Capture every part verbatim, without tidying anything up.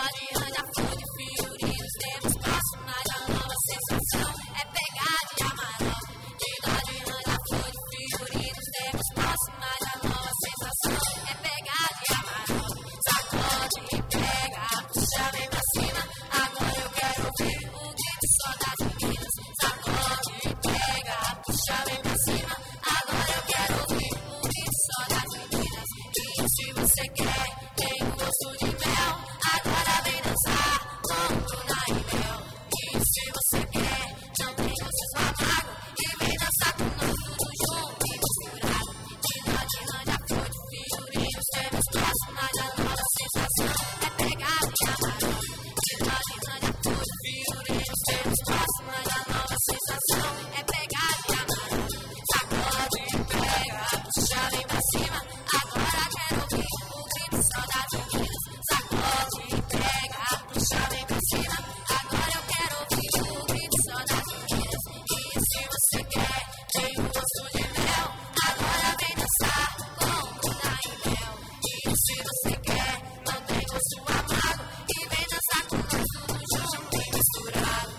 Dodge já foi de Fiorino, temos passo, mas a nova sensação é pegar de Amarok. De Dodge já foi de Fiorino, temos passo, mas a nova sensação é pegar de Amarok. Sacode e pega, puxa vem pra cima, agora eu quero ouvir o grito só das meninas. Sacode e pega, puxa vem pra cima, agora eu quero ouvir o grito só das meninas. E se você quer, tem um gosto de mel, agora vem dançar com Bruna e Mel. E se você quer, não tem gosto amargo, e vem dançar com nós tudo junto e misturado. De Dodge já foi de Fiorino, temos próximo, mas a nova sensação é pegar de Amarok. De Dodge já foi de Fiorino, temos próximo, mas a nova sensação é pegar de Amarok. Sacode e pega, puxa vem pra cima, agora quero ouvir o grito só das meninas. Sacode e pega, puxa vem pra cima, agora eu quero ouvir o grito só das meninas. E se você quer, tem um gosto de mel, agora vem dançar com Bruna e Mel. E se você quer, não tem gosto amargo, e vem dançar com nós tudo junto e misturado.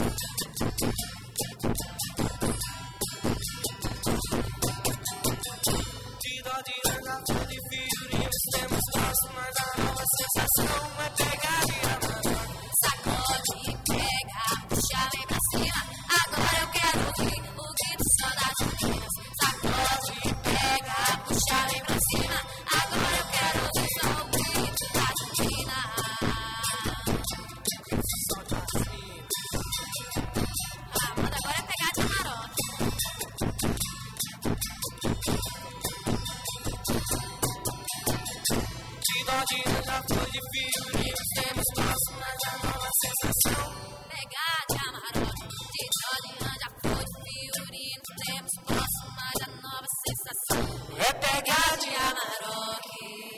De Dodge já foi de Fiorino, temos passo, mas a nova sensação é pegar de Amarok. Sacode e pega, puxa vem pra cima, agora eu quero ouvir o grito só das meninas. Sacode e pega, puxa vem pra cima, agora eu quero ouvir só o grito das meninas. A moda agora é pegar de Amarok. De Dodge já foi de Fiorino, temos passo, mas a nova sensação pegar de Amarok. De Dodge já foi de Fiorino, temos passo, mas a nova sensação é pegar de Amarok.